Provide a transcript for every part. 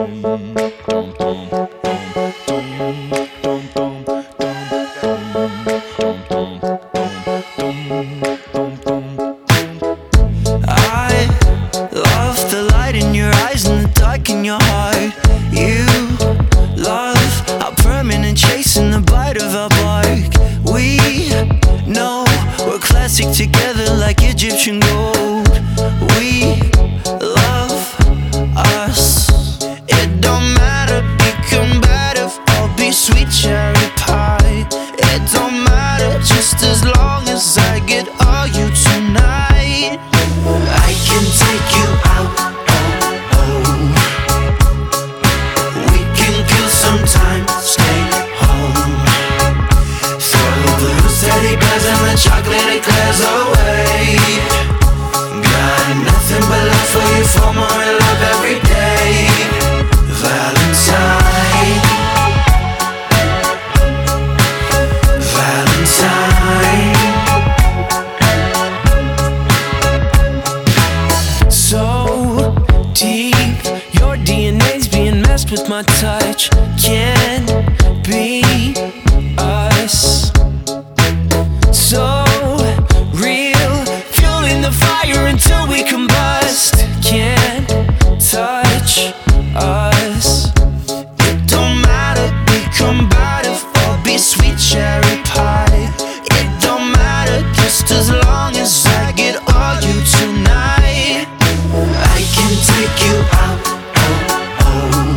I love the light in your eyes and the dark in your heart. You love our permanent chase and the bite of our bark. We know we're classic together like Egyptian gold. We love us. It don't matter, be combative or be sweet cherry pie. It don't matter, just as long as I get all you tonight. I can take you out, oh, oh. We can kill some time, stay home. Throw the loose teddy bears and the chocolate eclairs away. Got nothing but love for you, for more love every day. Valentine, Valentine. So deep, your DNA's being messed with my touch. Can't be us. So real, fueling the fire until we combust. Can't touch us. It don't matter, be combative or be sweet cherry pie. It don't matter, just as long as I get all you tonight. I can take you out, oh, oh.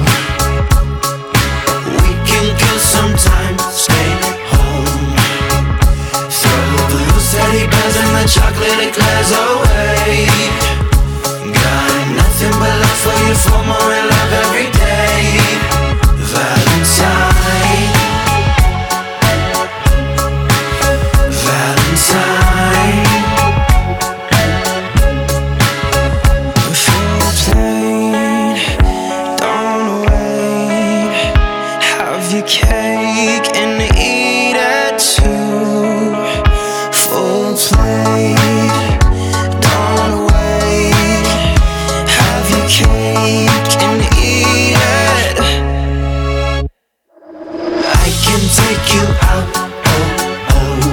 We can kill some time, stay home. Throw the loose teddy bears and the chocolate eclairs away. Got nothing but love for you, for more love every day. Valentine, Valentine. Full plate, don't wait. Have your cake and eat it too. Full plate, don't wait. Have your cake and eat it. I can take you out, oh, oh.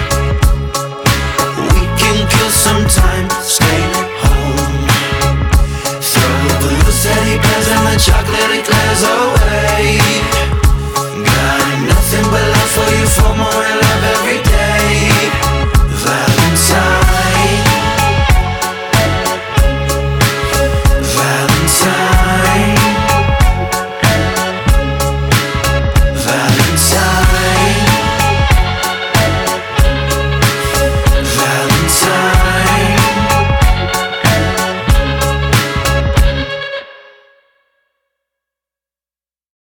We can kill some time, stay home. Throw the loose teddy bears and the chocolate eclairs away. Got nothing but love for you, for more